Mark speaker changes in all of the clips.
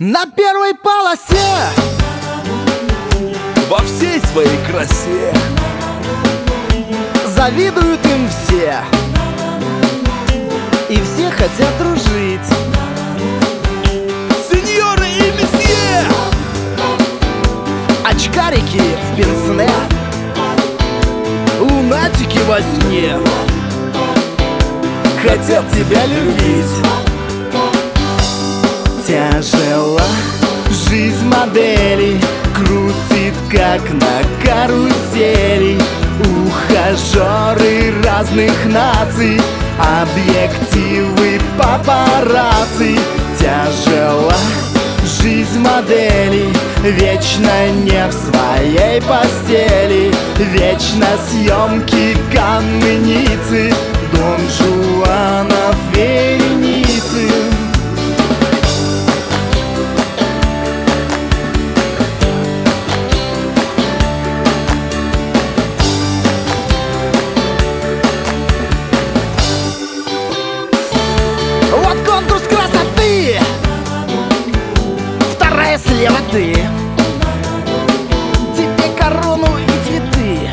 Speaker 1: На первой полосе,
Speaker 2: во всей своей красе,
Speaker 1: завидуют им все, и все хотят дружить.
Speaker 2: сеньоры и месье,
Speaker 1: Очкарики в пенсне,
Speaker 2: лунатики во сне
Speaker 1: хотят тебя любить. Тяжела жизнь моделей, крутит как на карусели. Ухажеры разных наций, объективы папарацци. Тяжела жизнь моделей, вечно не в своей постели. Вечно съемки Канны, Ниццы, Дон Жуанов, вереницы. Вот конкурс красоты, вторая слева ты. Тебе корону и цветы,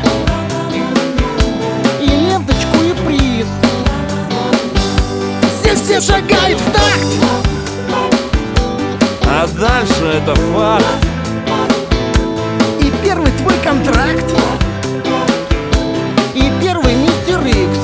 Speaker 1: и ленточку, и приз. Здесь все шагают в такт,
Speaker 2: а дальше это факт.
Speaker 1: и первый твой контракт, и первый мистер Икс.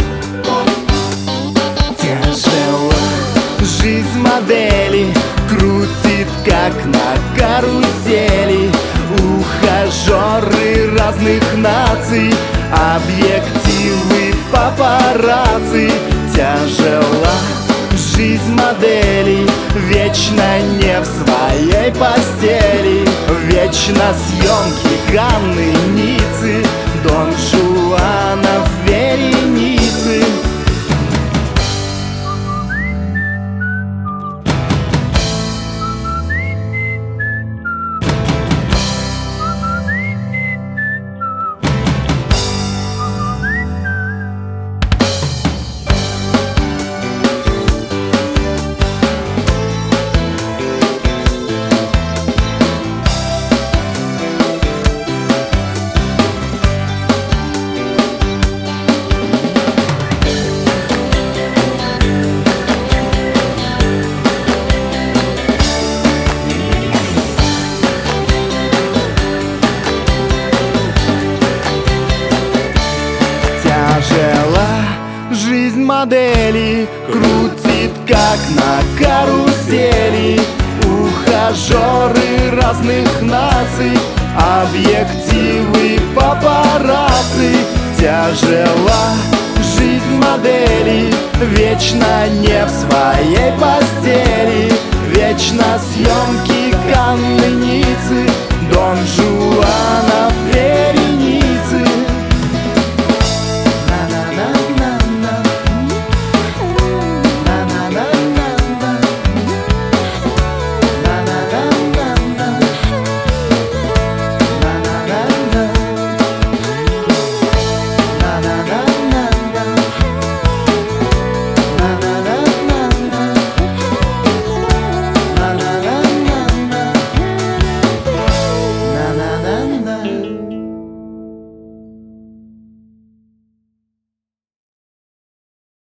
Speaker 1: Тяжела жизнь модели, крутит как на карусели. Ухажеры разных наций, объективы папарацци. Тяжела жизнь моделей, вечно не в своей постели. Вечно съемки Канны, Ниццы, Дон Жуанов, вереницы. Тяжела жизнь модели, крутит как на карусели. Ухажеры разных наций, объективы папарацци. Тяжела жизнь моделей, вечно не в своей постели. Вечно съемки Канны, Ниццы, Дон Жуан.